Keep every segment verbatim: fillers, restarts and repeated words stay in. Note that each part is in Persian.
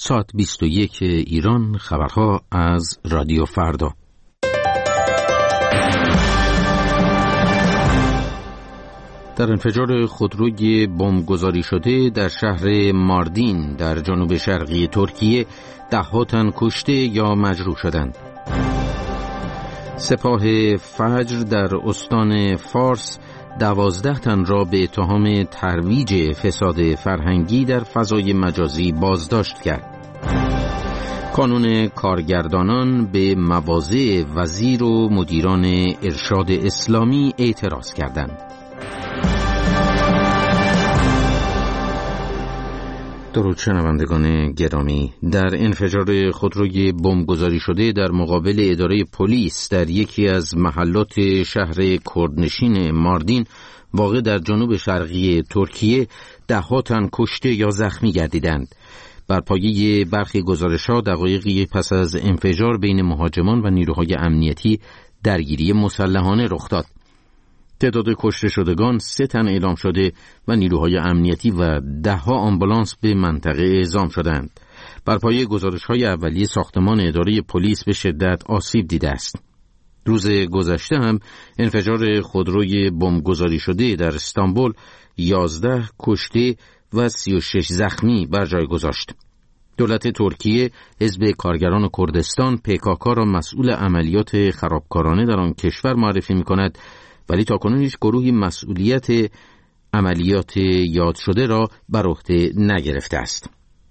ساعت بیست و یک ایران، خبرها از رادیو فردا. در انفجار خودروی بمبگذاری شده در شهر ماردین در جنوب شرقی ترکیه ده‌ها تن کشته یا مجروح شدند. سپاه فجر در استان فارس دوازده تن را به اتهام ترویج فساد فرهنگی در فضای مجازی بازداشت کرد. کانون کارگردانان به مواضع وزیر و مدیران ارشاد اسلامی اعتراض کردند. درود شنوندگان گرامی، در انفجار خودروی بمبگذاری شده در مقابل اداره پلیس در یکی از محلات شهر کردنشین ماردین واقع در جنوب شرقی ترکیه ده‌ها تن کشته یا زخمی گردیدند. بر پایه برخی گزارش‌ها دقایقی پس از انفجار بین مهاجمان و نیروهای امنیتی درگیری مسلحانه رخ داد. تعداد کشته شدگان سه تن اعلام شده و نیروهای امنیتی و ده‌ها آمبولانس به منطقه اعزام شدند. بر پایه گزارش‌های اولیه ساختمان اداره پلیس به شدت آسیب دیده است. روز گذشته هم انفجار خودروی بمبگذاری شده در استانبول یازده کشته و سی و شش زخمی بر جای گذاشت. دولت ترکیه حزب کارگران کردستان پی‌کاکا را مسئول عملیات خرابکارانه در آن کشور معرفی می‌کند، ولی تاکنون هیچ گروهی مسئولیت عملیات یاد شده را بر عهده نگرفته است.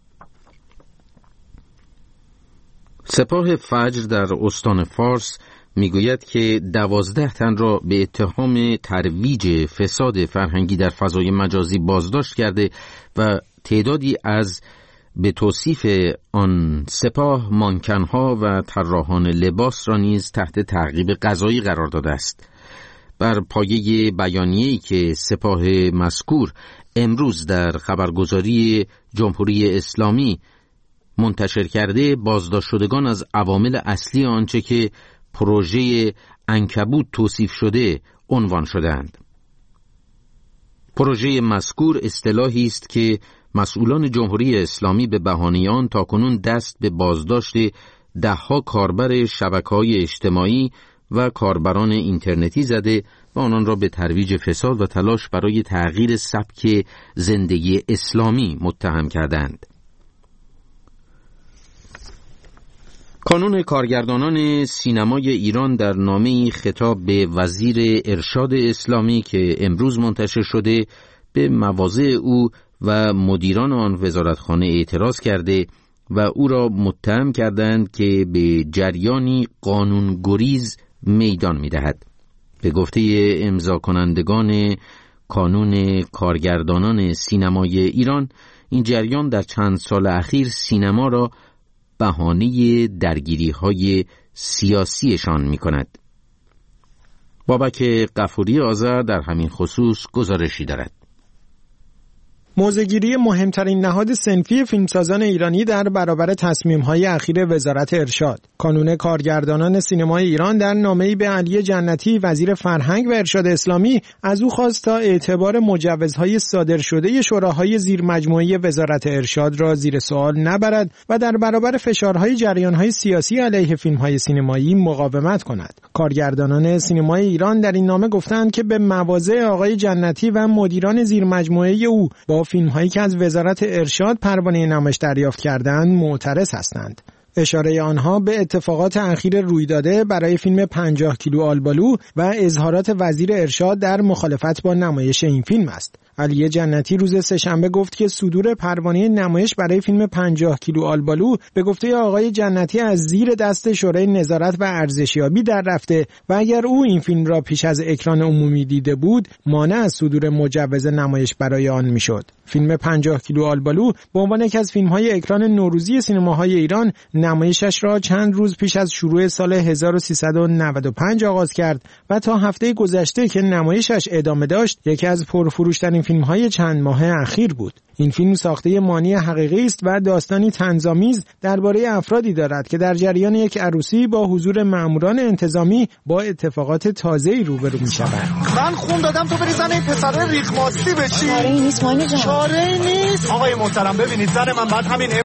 سپاه فجر در استان فارس میگوید که دوازده تن را به اتهام ترویج فساد فرهنگی در فضای مجازی بازداشت کرده و تعدادی از به توصیف آن سپاه مانکنها و طراحان لباس را نیز تحت تعقیب قضایی قرار داده است. بر پایه بیانیه‌ای که سپاه مذکور امروز در خبرگزاری جمهوری اسلامی منتشر کرده، بازداشت شدگان از عوامل اصلی آنچه که پروژه عنکبوت توصیف شده عنوان شدند. پروژه مذکور اصطلاحی است که مسئولان جمهوری اسلامی به بهانه آن تاکنون دست به بازداشت ده‌ها کاربر شبکه‌های اجتماعی و کاربران اینترنتی زده و آنان را به ترویج فساد و تلاش برای تغییر سبک زندگی اسلامی متهم کردند. کانون کارگردانان سینمای ایران در نامه‌ای خطاب به وزیر ارشاد اسلامی که امروز منتشر شده به مواضع او و مدیران آن وزارتخانه اعتراض کرده و او را متهم کردند که به جریانی قانونگریز میدان می‌دهد. به گفته امضا کنندگان کانون کارگردانان سینمای ایران، این جریان در چند سال اخیر سینما را بهانه درگیری‌های سیاسیشان می‌کند. بابک غفوری آذر در همین خصوص گزارشی دارد. موضع‌گیری مهمترین نهاد صنفی فیلمسازان ایرانی در برابر تصمیم‌های اخیر وزارت ارشاد. کانون کارگردانان سینمای ایران در نامه‌ای به علی جنتی وزیر فرهنگ و ارشاد اسلامی از او خواست تا اعتبار مجوزهای صادر شده شوراهای زیرمجموعه وزارت ارشاد را زیر سوال نبرد و در برابر فشارهای جریان‌های سیاسی علیه فیلم‌های سینمایی مقاومت کند. کارگردانان سینمای ایران در این نامه گفتند که به مواضع آقای جنتی و مدیران زیرمجموعه او با فیلم‌هایی که از وزارت ارشاد پروانه نمایش دریافت کردند معترض هستند. اشاره آنها به اتفاقات اخیر روی داده برای فیلم پنجاه کیلو آلبالو و اظهارات وزیر ارشاد در مخالفت با نمایش این فیلم است. علی جنتی روز سه‌شنبه گفت که صدور پروانه نمایش برای فیلم پنجاه کیلو آلبالو به گفته آقای جنتی از زیر دست شورای نظارت و ارزشیابی در رفته و اگر او این فیلم را پیش از اکران عمومی دیده بود، مانع از صدور مجوز نمایش برای آن میشد. فیلم پنجاه کیلو آلبالو به عنوان یکی از فیلم‌های اکران نوروزی سینماهای ایران نمایشش را چند روز پیش از شروع سال هزار و سیصد و نود و پنج آغاز کرد و تا هفته گذشته که نمایشش ادامه داشت یکی از پرفروش‌ترین فیلم‌های چند ماه اخیر بود. این فیلم ساخته مانی حقیقی است و داستانی طنزآمیز درباره افرادی دارد که در جریان یک عروسی با حضور ماموران انتظامی با اتفاقات تازه‌ای روبرو می‌شوند. من خون دادم تو بری زن این پسر ریخ ماستی بشی. چاره‌ای نیست مانی جان. چاره‌ای نیست. آقای محترم ببینید زن من بعد همین